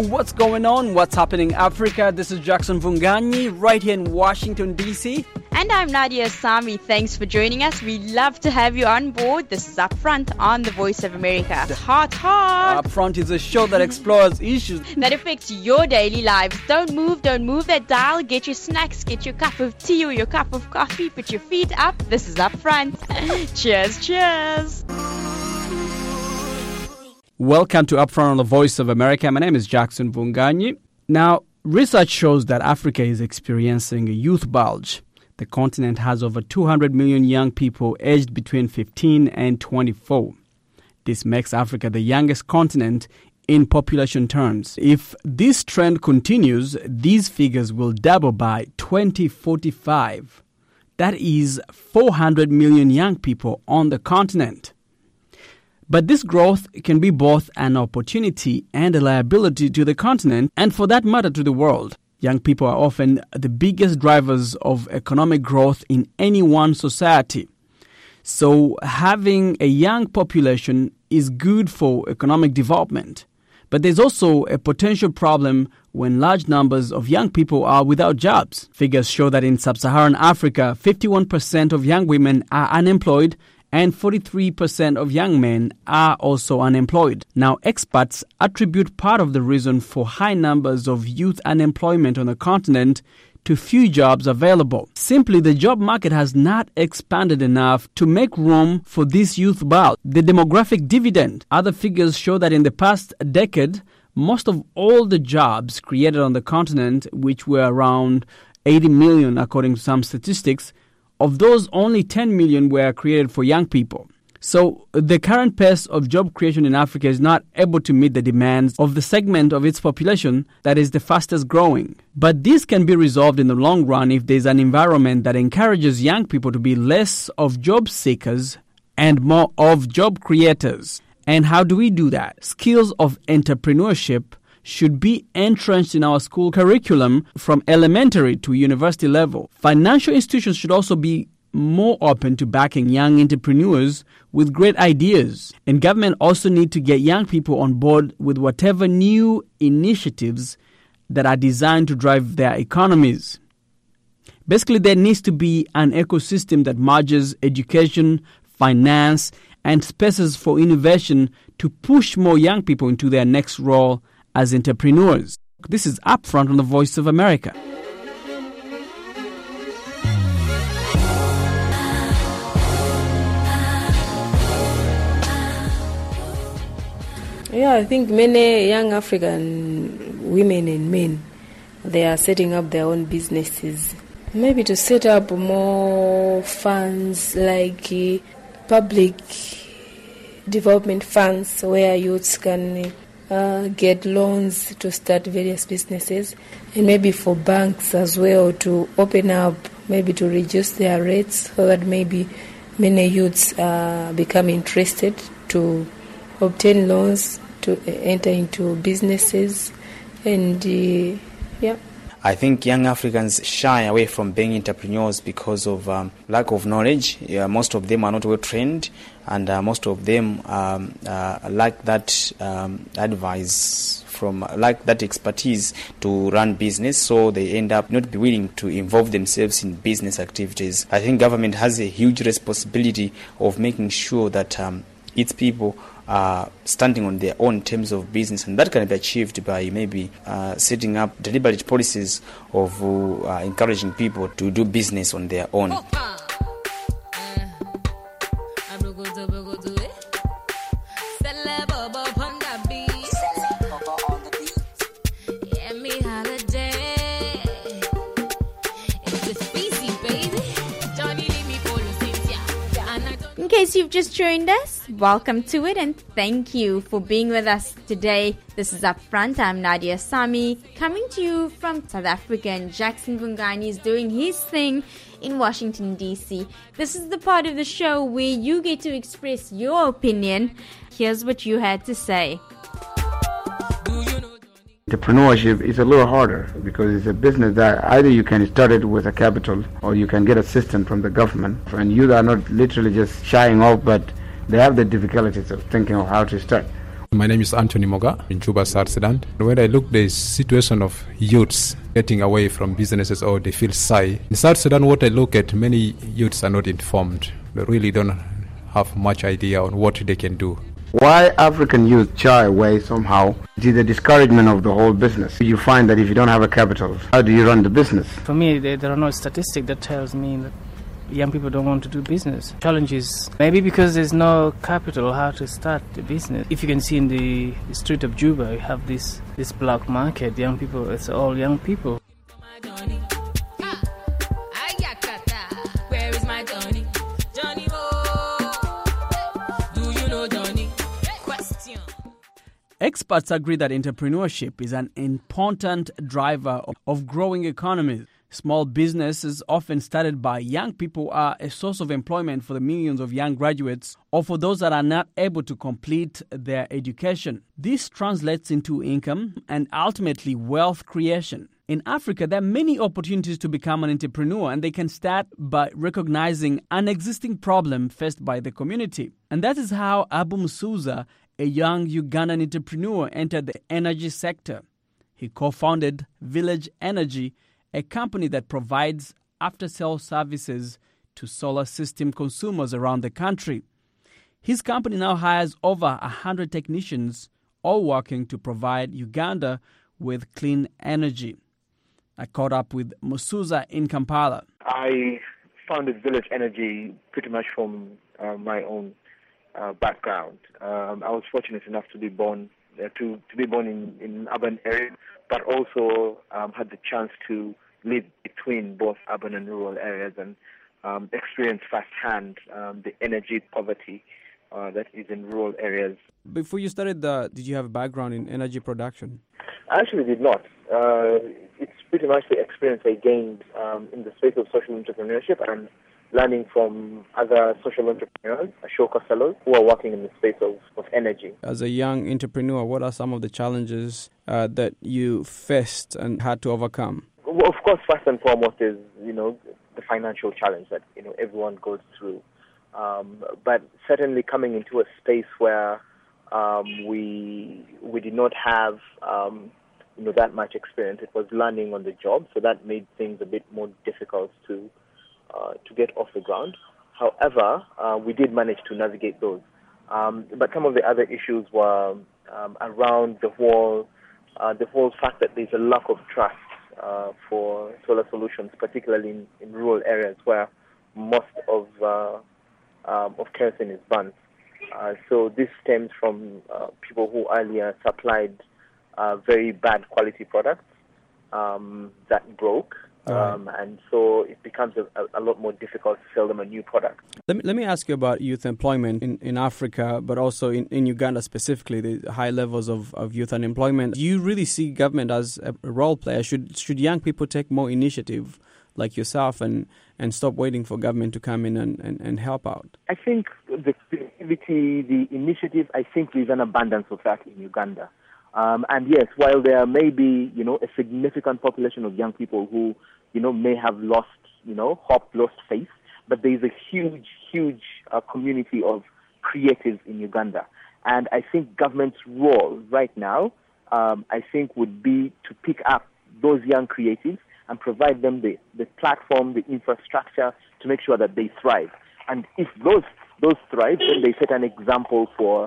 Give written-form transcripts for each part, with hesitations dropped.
what's going on? What's happening in Africa? This is Jackson Vunganyi right here in Washington, D.C. And I'm Nadia Sami. Thanks for joining us. We love to have you on board. This is Upfront on the Voice of America. Hot. Upfront is a show that explores issues that affects your daily lives. Don't move that dial. Get your snacks, get your cup of tea or your cup of coffee. Put your feet up. This is Upfront. Cheers. Welcome to Upfront on the Voice of America. My name is Jackson Vunganyi. Now, research shows that Africa is experiencing a youth bulge. The continent has over 200 million young people aged between 15 and 24. This makes Africa the youngest continent in population terms. If this trend continues, these figures will double by 2045. That is 400 million young people on the continent. But this growth can be both an opportunity and a liability to the continent, and for that matter to the world. Young people are often the biggest drivers of economic growth in any one society. So having a young population is good for economic development. But there's also a potential problem when large numbers of young people are without jobs. Figures show that in sub-Saharan Africa, 51% of young women are unemployed and 43% of young men are also unemployed. Now, experts attribute part of the reason for high numbers of youth unemployment on the continent to few jobs available. Simply, the job market has not expanded enough to make room for this youth bulge. The demographic dividend. Other figures show that in the past decade, most of all the jobs created on the continent, which were around 80 million according to some statistics, of those, only 10 million were created for young people. So the current pace of job creation in Africa is not able to meet the demands of the segment of its population that is the fastest growing. But this can be resolved in the long run if there's an environment that encourages young people to be less of job seekers and more of job creators. And how do we do that? Skills of entrepreneurship should be entrenched in our school curriculum from elementary to university level. Financial institutions should also be more open to backing young entrepreneurs with great ideas. And government also need to get young people on board with whatever new initiatives that are designed to drive their economies. Basically, there needs to be an ecosystem that merges education, finance, and spaces for innovation to push more young people into their next role as entrepreneurs. This is Upfront on the Voice of America. Yeah, I think many young African women and men, they are setting up their own businesses. Maybe to set up more funds like public development funds where youths can get loans to start various businesses, and maybe for banks as well to open up, maybe to reduce their rates so that maybe many youths become interested to obtain loans to enter into businesses. And I think young Africans shy away from being entrepreneurs because of lack of knowledge. Most of them are not well trained, and most of them lack that advice lack that expertise to run business, so they end up not be willing to involve themselves in business activities. I think government has a huge responsibility of making sure that its people are standing on their own terms of business, and that can be achieved by maybe setting up deliberate policies of encouraging people to do business on their own. In case you've just joined us, welcome to it and thank you for being with us today. This is Upfront. I'm Nadia Sami, coming to you from South Africa, and Jackson Vunganyi is doing his thing in Washington, D.C. This is the part of the show where you get to express your opinion. Here's what you had to say. Entrepreneurship is a little harder because it's a business that either you can start it with a capital or you can get assistance from the government. And you are not literally just shying off, but they have the difficulties of thinking of how to start. My name is Anthony Moga in Juba, South Sudan. When I look at the situation of youths getting away from businesses or they feel shy, in South Sudan what I look at, many youths are not informed. They really don't have much idea on what they can do. Why African youth shy away somehow is the discouragement of the whole business. You find that if you don't have a capital, how do you run the business? For me, there are no statistics that tells me that young people don't want to do business. Challenge is maybe because there's no capital how to start the business. If you can see in the street of Juba, you have this black market. Young people, it's all young people. Experts agree that entrepreneurship is an important driver of growing economies. Small businesses, often started by young people, are a source of employment for the millions of young graduates or for those that are not able to complete their education. This translates into income and ultimately wealth creation. In Africa, there are many opportunities to become an entrepreneur, and they can start by recognizing an existing problem faced by the community. And that is how Abu Musuza, a young Ugandan entrepreneur, entered the energy sector. He co-founded Village Energy, a company that provides after-sales services to solar system consumers around the country. His company now hires over 100 technicians, all working to provide Uganda with clean energy. I caught up with Musuza in Kampala. I founded Village Energy pretty much from my own background. I was fortunate enough to be born in urban area, but also had the chance to live between both urban and rural areas and experience firsthand the energy poverty that is in rural areas. Before you started, did you have a background in energy production? I actually did not. It's pretty much the experience I gained in the space of social entrepreneurship and learning from other social entrepreneurs, Ashoka fellows, who are working in the space of energy. As a young entrepreneur, what are some of the challenges that you faced and had to overcome? Well, of course, first and foremost is, the financial challenge that, everyone goes through. But certainly coming into a space where we did not have, that much experience, it was learning on the job, so that made things a bit more difficult to get off the ground. However, we did manage to navigate those. But some of the other issues were around the whole fact that there's a lack of trust for solar solutions, particularly in rural areas where most of kerosene is burned. So this stems from people who earlier supplied very bad quality products that broke. And so it becomes a lot more difficult to sell them a new product. Let me ask you about youth employment in Africa, but also in Uganda specifically, the high levels of youth unemployment. Do you really see government as a role player? Should young people take more initiative like yourself and stop waiting for government to come in and help out? I think the creativity, the initiative, I think there's an abundance of that in Uganda. And yes, while there may be, a significant population of young people who, may have lost, hope, lost faith, but there is a huge community of creatives in Uganda. And I think government's role right now, I think would be to pick up those young creatives and provide them the platform, the infrastructure to make sure that they thrive. And if those thrive, then they set an example for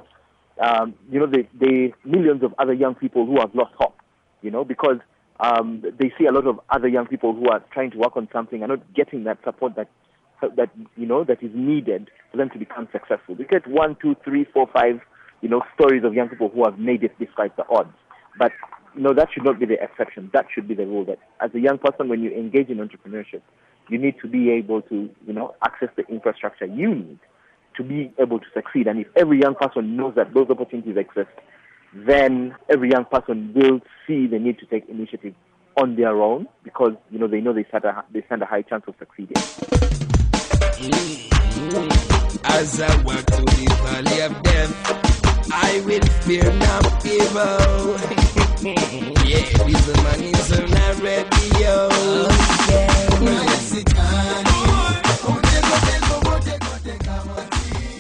the millions of other young people who have lost hope, because they see a lot of other young people who are trying to work on something and not getting that support that is needed for them to become successful. We get 1, 2, 3, 4, 5, stories of young people who have made it despite the odds. But, that should not be the exception. That should be the rule. That as a young person, when you engage in entrepreneurship, you need to be able to, access the infrastructure you need to be able to succeed. And if every young person knows that those opportunities exist, then every young person will see the need to take initiative on their own because, they know they stand a high chance of succeeding. As I walk through the valley of death, I will fear no evil. Yeah, this man is on a radio.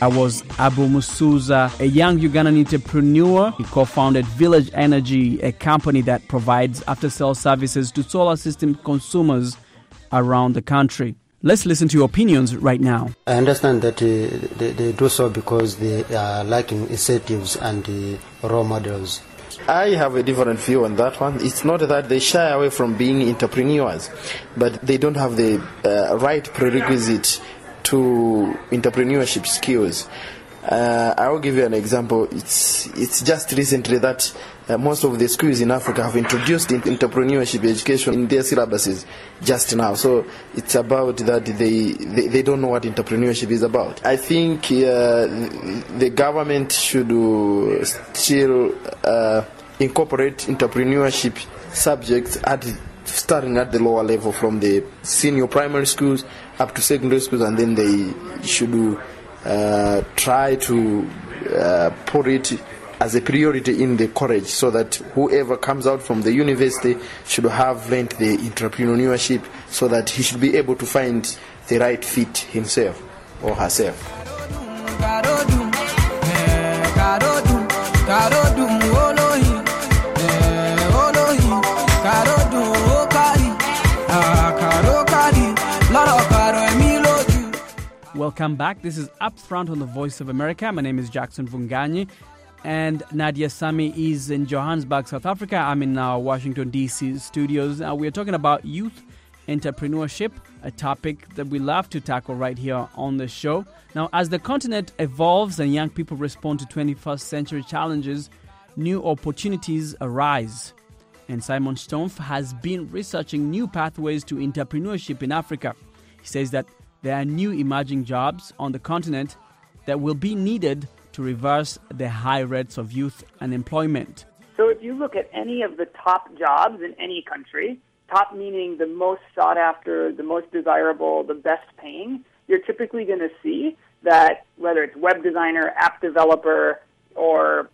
I was Abu Musuza, a young Ugandan entrepreneur. He co-founded Village Energy, a company that provides after-sales services to solar system consumers around the country. Let's listen to your opinions right now. I understand that they do so because they are lacking incentives and role models. I have a different view on that one. It's not that they shy away from being entrepreneurs, but they don't have the right prerequisite to entrepreneurship skills. I will give you an example. It's just recently that most of the schools in Africa have introduced entrepreneurship education in their syllabuses just now. So it's about that they don't know what entrepreneurship is about. I think the government should still incorporate entrepreneurship subjects starting at the lower level from the senior primary schools up to secondary schools, and then they should try to put it as a priority in the college so that whoever comes out from the university should have learned the entrepreneurship so that he should be able to find the right fit himself or herself. Welcome back. This is Upfront on the Voice of America. My name is Jackson Vunganyi, and Nadia Sami is in Johannesburg, South Africa. I'm in our Washington, D.C. studios. We're talking about youth entrepreneurship, a topic that we love to tackle right here on the show. Now, as the continent evolves and young people respond to 21st century challenges, new opportunities arise. And Simon Stumpf has been researching new pathways to entrepreneurship in Africa. He says that there are new emerging jobs on the continent that will be needed to reverse the high rates of youth unemployment. So if you look at any of the top jobs in any country, top meaning the most sought after, the most desirable, the best paying, you're typically going to see that whether it's web designer, app developer, or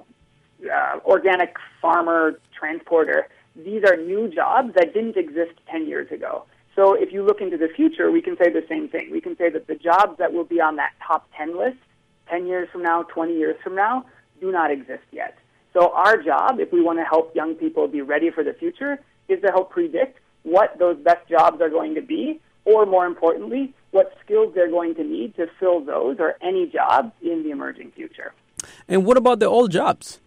organic farmer, transporter, these are new jobs that didn't exist 10 years ago. So if you look into the future, we can say the same thing. We can say that the jobs that will be on that top 10 list 10 years from now, 20 years from now, do not exist yet. So our job, if we want to help young people be ready for the future, is to help predict what those best jobs are going to be, or more importantly, what skills they're going to need to fill those or any jobs in the emerging future. And what about the old jobs?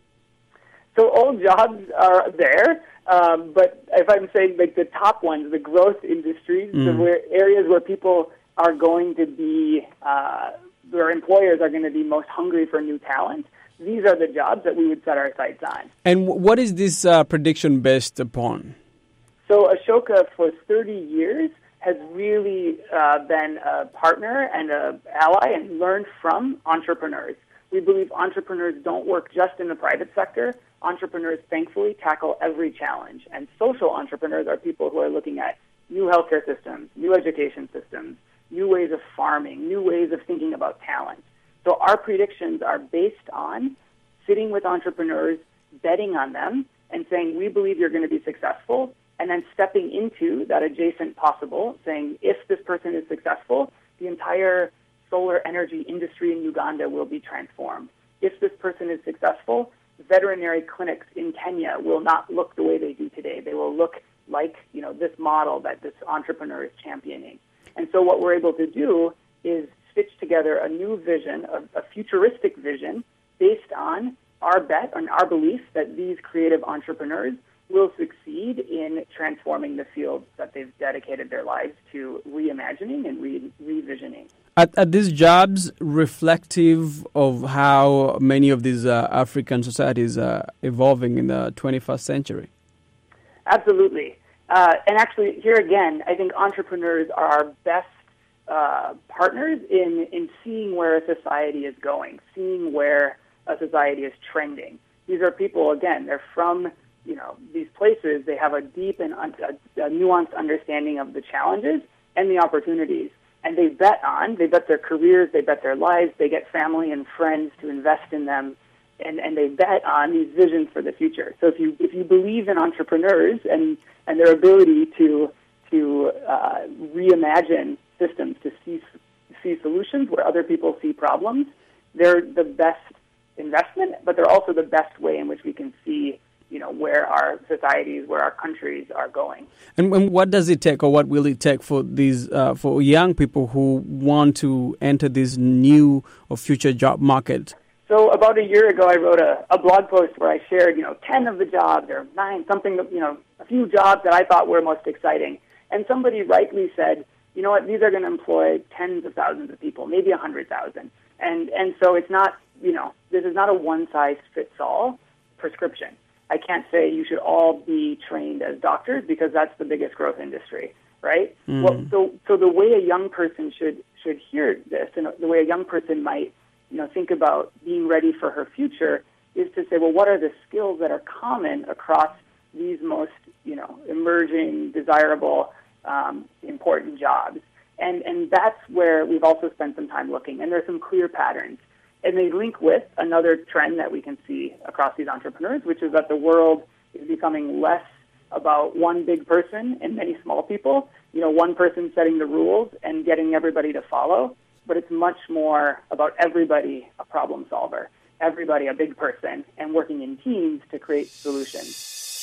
So old jobs are there. But if I'm saying like the top ones, the growth industries, the areas where people are going to be, where employers are going to be most hungry for new talent, these are the jobs that we would set our sights on. And what is this prediction based upon? So Ashoka, for 30 years, has really been a partner and an ally and learned from entrepreneurs. We believe entrepreneurs don't work just in the private sector. Entrepreneurs, thankfully, tackle every challenge. And social entrepreneurs are people who are looking at new healthcare systems, new education systems, new ways of farming, new ways of thinking about talent. So our predictions are based on sitting with entrepreneurs, betting on them, and saying, we believe you're going to be successful, and then stepping into that adjacent possible, saying, if this person is successful, the entire solar energy industry in Uganda will be transformed. If this person is successful, veterinary clinics in Kenya will not look the way they do today. They will look like, this model that this entrepreneur is championing. And so what we're able to do is stitch together a new vision, a futuristic vision, based on our bet, on our belief that these creative entrepreneurs will succeed in transforming the fields that they've dedicated their lives to reimagining and revisioning. Are these jobs reflective of how many of these African societies are evolving in the 21st century? Absolutely. And actually, here again, I think entrepreneurs are our best partners in seeing where a society is going, seeing where a society is trending. These are people, again, they're from these places. They have a deep and a nuanced understanding of the challenges and the opportunities. And they bet their careers, they bet their lives, they get family and friends to invest in them, and they bet on these visions for the future. So if you believe in entrepreneurs and their ability to reimagine systems to see solutions where other people see problems, they're the best investment, but they're also the best way in which we can see, where our societies, where our countries are going. And what does it take, or what will it take for these for young people who want to enter this new or future job market? So about a year ago, I wrote a blog post where I shared, 10 of the jobs, or 9, something, a few jobs that I thought were most exciting. And somebody rightly said, you know what, these are going to employ tens of thousands of people, maybe 100,000. And so it's not, this is not a one-size-fits-all prescription. I can't say you should all be trained as doctors because that's the biggest growth industry, right? Well, so the way a young person should hear this, and the way a young person might, think about being ready for her future, is to say, well, what are the skills that are common across these most, emerging, desirable, important jobs? And that's where we've also spent some time looking, and there's some clear patterns. And they link with another trend that we can see across these entrepreneurs, which is that the world is becoming less about one big person and many small people, one person setting the rules and getting everybody to follow, but it's much more about everybody a problem solver, everybody a big person, and working in teams to create solutions.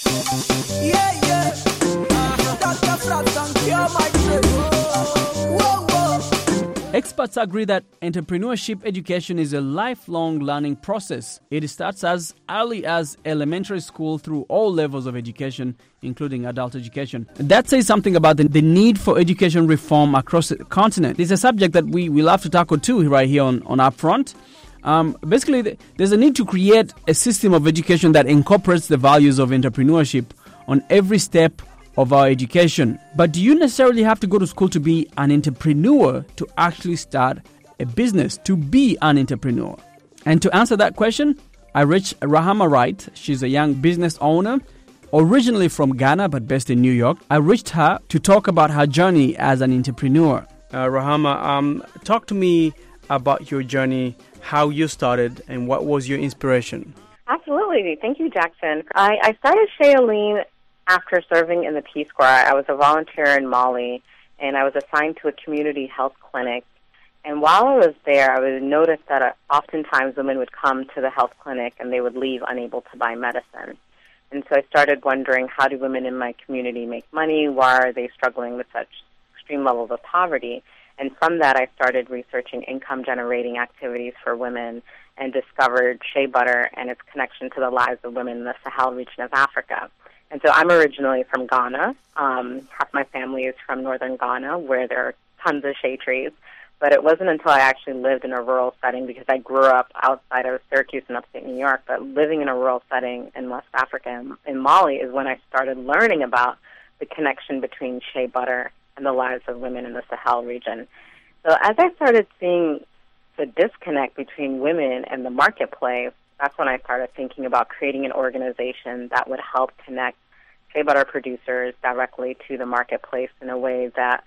Experts agree that entrepreneurship education is a lifelong learning process. It starts as early as elementary school through all levels of education, including adult education. That says something about the need for education reform across the continent. It's a subject that we love to tackle too right here on Upfront. Basically, there's a need to create a system of education that incorporates the values of entrepreneurship on every step of our education. But do you necessarily have to go to school to be an entrepreneur to actually start a business, to be an entrepreneur? And to answer that question, I reached Rahama Wright. She's a young business owner, originally from Ghana but based in New York. I reached her to talk about her journey as an entrepreneur. Rahama, talk to me about your journey, how you started, and what was your inspiration? Absolutely. Thank you, Jackson. I started Shaolin after serving in the Peace Corps. I was a volunteer in Mali, and I was assigned to a community health clinic. And while I was there, I would notice that oftentimes women would come to the health clinic and they would leave unable to buy medicine. And so I started wondering, how do women in my community make money? Why are they struggling with such extreme levels of poverty? And from that, I started researching income-generating activities for women and discovered shea butter and its connection to the lives of women in the Sahel region of Africa. And so I'm originally from Ghana. Half my family is from northern Ghana, where there are tons of shea trees. But it wasn't until I actually lived in a rural setting, because I grew up outside of Syracuse in upstate New York, but living in a rural setting in West Africa, in Mali, is when I started learning about the connection between shea butter and the lives of women in the Sahel region. So as I started seeing the disconnect between women and the marketplace, that's when I started thinking about creating an organization that would help connect shea butter producers directly to the marketplace in a way that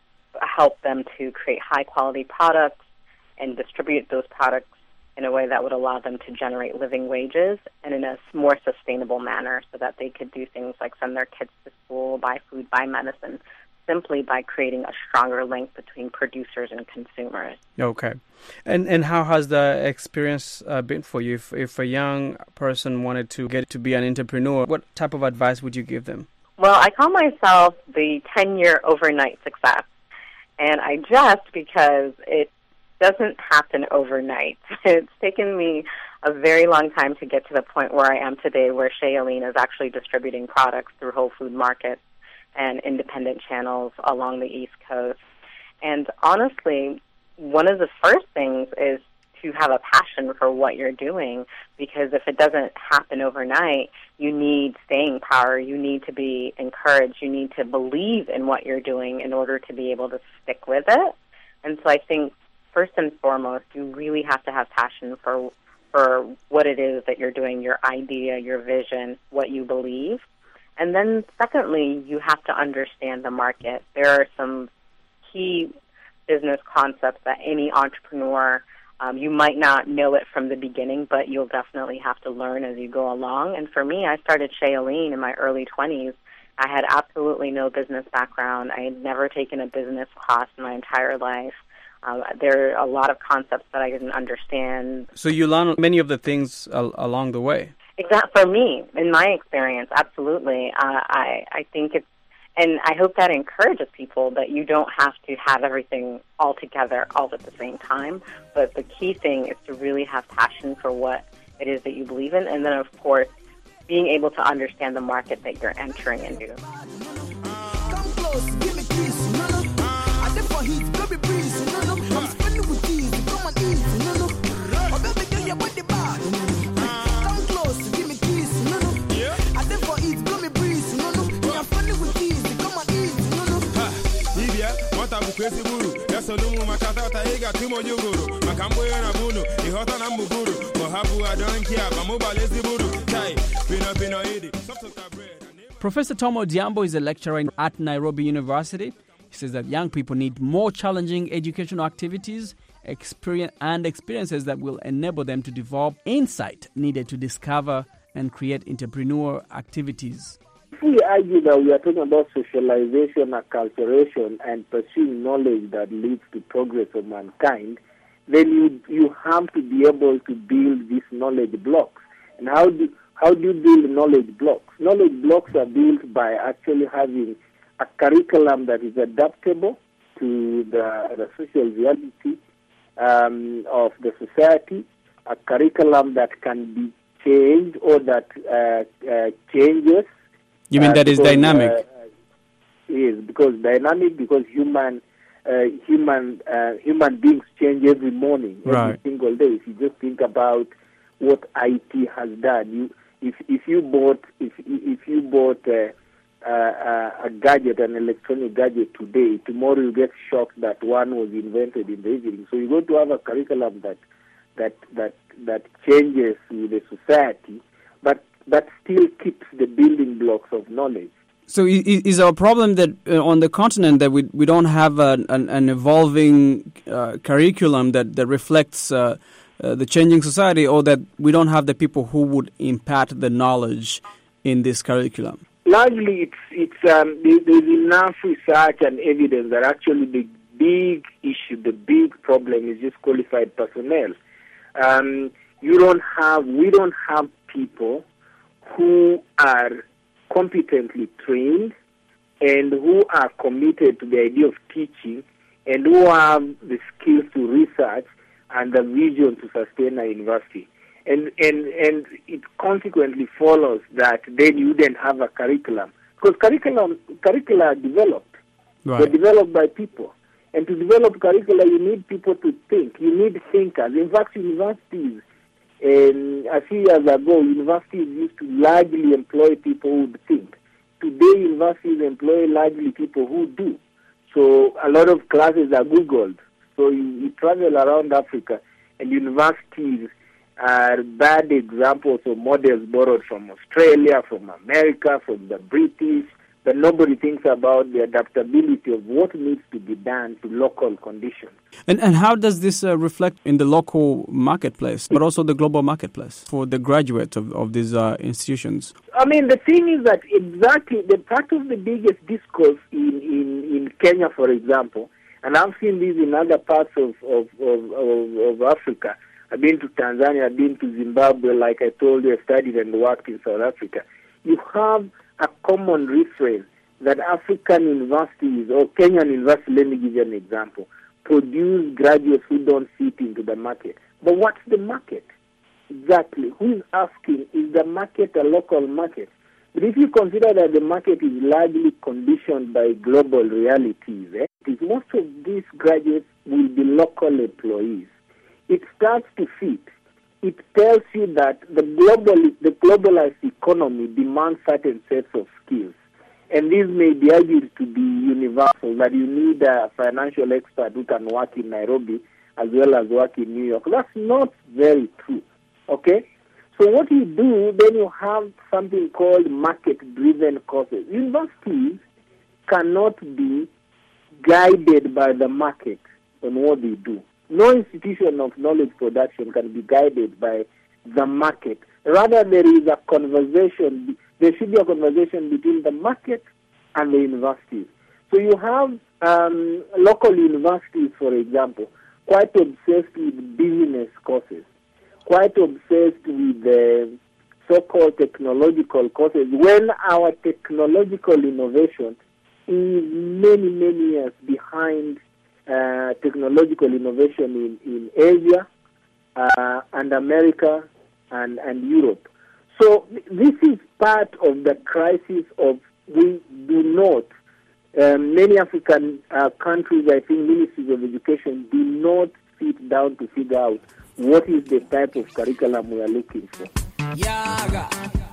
helped them to create high-quality products and distribute those products in a way that would allow them to generate living wages and in a more sustainable manner, so that they could do things like send their kids to school, buy food, buy medicine, simply by creating a stronger link between producers and consumers. Okay. And how has the experience been for you? If a young person wanted to get to be an entrepreneur, what type of advice would you give them? Well, I call myself the 10-year overnight success. And I jest because it doesn't happen overnight. It's taken me a very long time to get to the point where I am today, where Shaolin is actually distributing products through Whole Food markets and independent channels along the East Coast. And honestly, one of the first things is to have a passion for what you're doing, because if it doesn't happen overnight, you need staying power, you need to be encouraged, you need to believe in what you're doing in order to be able to stick with it. And so I think first and foremost, you really have to have passion for what it is that you're doing, your idea, your vision, what you believe. And then secondly, you have to understand the market. There are some key business concepts that any entrepreneur, you might not know it from the beginning, but you'll definitely have to learn as you go along. And for me, I started Shaolin in my early 20s. I had absolutely no business background. I had never taken a business class in my entire life. There are a lot of concepts that I didn't understand. So you learn many of the things along the way. For me, in my experience, absolutely. I think it's, and I hope that encourages people that you don't have to have everything all together all at the same time. But the key thing is to really have passion for what it is that you believe in, and then, of course, being able to understand the market that you're entering into. Come close, give me peace, no, no. I did for heat, baby breeze, no, no. I'm spending with ease, come on easy, no, no. Oh, baby, girl, your body bad, no, no. Come close, give me peace, no, no. I did for heat, baby breeze, no, no. I'm spending with ease, come on easy, no, no. Libya, what I'm crazy buru. That's a little Makata, Taiga, Timo Yuguru, Macambo and Abuno, the Hotan Amburu, Mohabu, I don't care, but mobile is the Buru, Tai, Pino, Professor Tom Odhiambo is a lecturer at Nairobi University. He says that young people need more challenging educational activities, experiences that will enable them to develop insight needed to discover and create entrepreneurial activities. If we argue that we are talking about socialization, acculturation, and pursuing knowledge that leads to progress of mankind, then you have to be able to build these knowledge blocks. And how do you build knowledge blocks? Knowledge blocks are built by actually having a curriculum that is adaptable to the social reality of the society, a curriculum that can be changed or that changes. You mean that is dynamic? Yes, because dynamic, because human beings change every morning, every single day. If you just think about what IT has done, if you bought a gadget, an electronic gadget today, tomorrow you get shocked that one was invented in the evening. So you're going to have a curriculum that changes with the society, but still keeps the building blocks of knowledge. So is our problem that on the continent that we don't have an evolving curriculum that reflects the changing society, or that we don't have the people who would impart the knowledge in this curriculum? Largely, there's enough research and evidence that actually the big issue, the big problem is just qualified personnel. We don't have people who are competently trained and who are committed to the idea of teaching and who have the skills to research and the vision to sustain a university. And it consequently follows that then you wouldn't have a curriculum. Because curricula are developed. Right. They're developed by people. And to develop curricula, you need people to think. You need thinkers. In fact, universities, a few years ago, universities used to largely employ people who would think. Today, universities employ largely people who do. So a lot of classes are Googled. So you travel around Africa, and universities are bad examples of models borrowed from Australia, from America, from the British, but nobody thinks about the adaptability of what needs to be done to local conditions. And how does this reflect in the local marketplace, but also the global marketplace for the graduates of these institutions? I mean, the thing is that exactly the part of the biggest discourse in Kenya, for example, and I've seen this in other parts of Africa. I've been to Tanzania, I've been to Zimbabwe, like I told you, I studied and worked in South Africa. You have a common refrain that African universities, or Kenyan universities, let me give you an example, produce graduates who don't fit into the market. But what's the market? Exactly. Who is asking, is the market a local market? But if you consider that the market is largely conditioned by global realities, most of these graduates will be local employees. It starts to fit. It tells you that the globalized economy demands certain sets of skills. And these may be argued to be universal, that you need a financial expert who can work in Nairobi as well as work in New York. That's not very true, okay? So what you do, then you have something called market-driven courses. Universities cannot be guided by the market on what they do. No institution of knowledge production can be guided by the market. Rather, there should be a conversation between the market and the universities. So you have local universities, for example, quite obsessed with business courses, quite obsessed with the so-called technological courses, when our technological innovation is many, many years behind technological innovation in Asia and America and Europe. So this is part of the crisis of we do not, many African countries, I think ministries of education do not sit down to figure out what is the type of curriculum we are looking for. Yaga.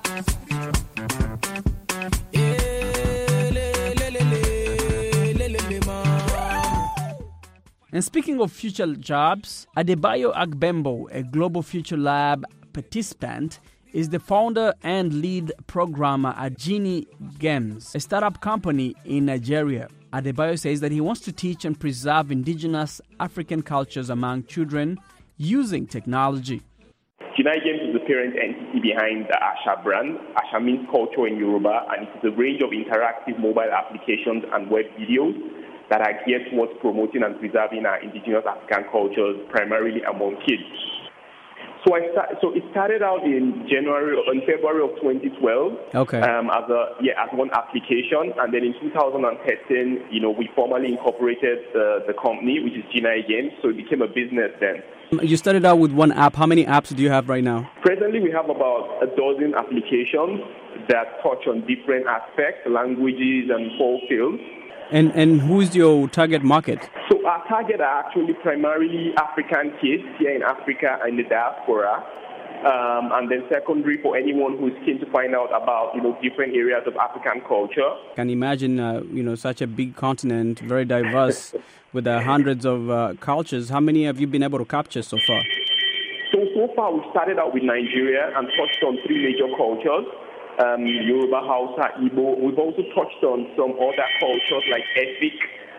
And speaking of future jobs, Adebayo Agbembo, a Global Future Lab participant, is the founder and lead programmer at Genie Games, a startup company in Nigeria. Adebayo says that he wants to teach and preserve indigenous African cultures among children using technology. Genie Games is the parent entity behind the Asha brand. Asha means culture in Yoruba, and it is a range of interactive mobile applications and web videos that are geared towards promoting and preserving our indigenous African cultures, primarily among kids. So it started out in February of 2012. Okay. As one application, and then in 2013, we formally incorporated the company, which is Genie Games. So it became a business then. You started out with one app. How many apps do you have right now? Presently, we have about a dozen applications that touch on different aspects, languages, and full fields. And who's your target market? So our target are actually primarily African kids here in Africa and the diaspora. And then secondary for anyone who's keen to find out about, different areas of African culture. I can imagine, such a big continent, very diverse, with hundreds of cultures. How many have you been able to capture so far? So far we started out with Nigeria and touched on 3 major cultures. Yoruba, Hausa, Igbo. We've also touched on some other cultures like ethnic,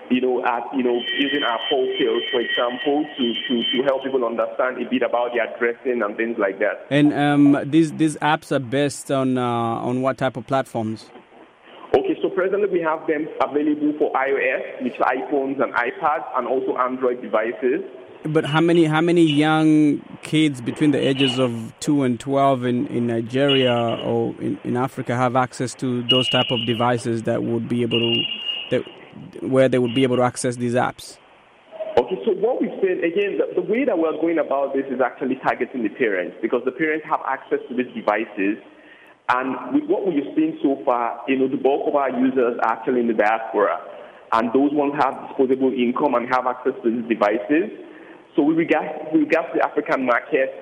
using our folktales, for example, to help people understand a bit about their dressing and things like that. And these apps are based on what type of platforms? Okay, so presently we have them available for iOS, which are iPhones and iPads, and also Android devices. But how many young kids between the ages of 2 and 12 in Nigeria or in Africa have access to those type of devices that would be able to, where they would be able to access these apps? Okay, so what we've said, again, the way that we're going about this is actually targeting the parents, because the parents have access to these devices. And with what we've seen so far, the bulk of our users are actually in the diaspora. And those ones have disposable income and have access to these devices. So with regards to the African market,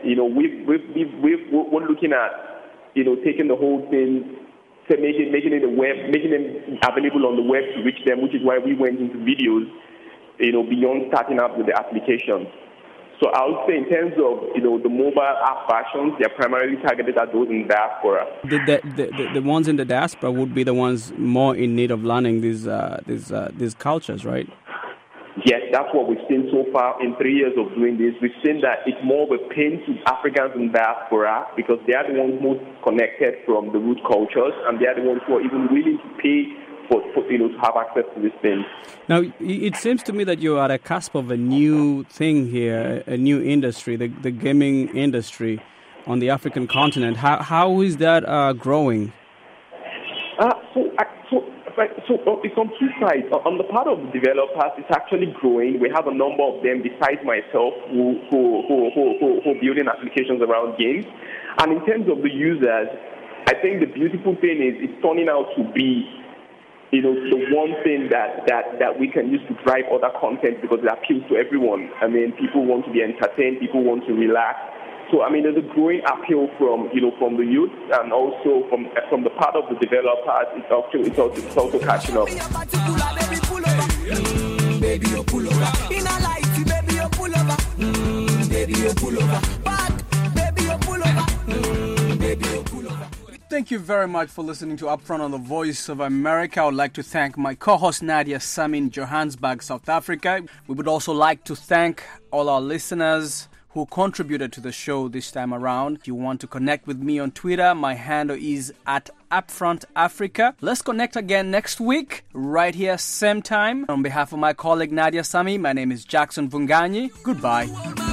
we're looking at, taking the whole thing, making it making them available on the web to reach them, which is why we went into videos, beyond starting up with the application. So I would say in terms of, the mobile app versions, they're primarily targeted at those in diaspora. The ones in the diaspora would be the ones more in need of learning these cultures, right? Yes, that's what we've seen so far in 3 years of doing this. We've seen that it's more of a pain to Africans in diaspora because they are the ones most connected from the root cultures, and they are the ones who are even willing to pay for to have access to these things. Now, it seems to me that you're at a cusp of a new thing here, a new industry, the gaming industry on the African continent. How is that growing? So it's on 2 sides. On the part of the developers, it's actually growing. We have a number of them besides myself who are building applications around games. And in terms of the users, I think the beautiful thing is it's turning out to be, the one thing that we can use to drive other content because it appeals to everyone. I mean, people want to be entertained, people want to relax. So, there's a growing appeal from the youth and also from the part of the developers. It's also catching up. Baby, you pull over. In a light, baby, you pull over. Baby, you pull over. Bad, baby, you pull over. Baby, you pull over. Thank you very much for listening to Upfront on the Voice of America. I would like to thank my co-host Nadia Sami in Johannesburg, South Africa. We would also like to thank all our listeners who contributed to the show this time around. If you want to connect with me on Twitter, my handle is @UpfrontAfrica. Let's connect again next week, right here, same time. On behalf of my colleague Nadia Sami, my name is Jackson Vunganyi. Goodbye.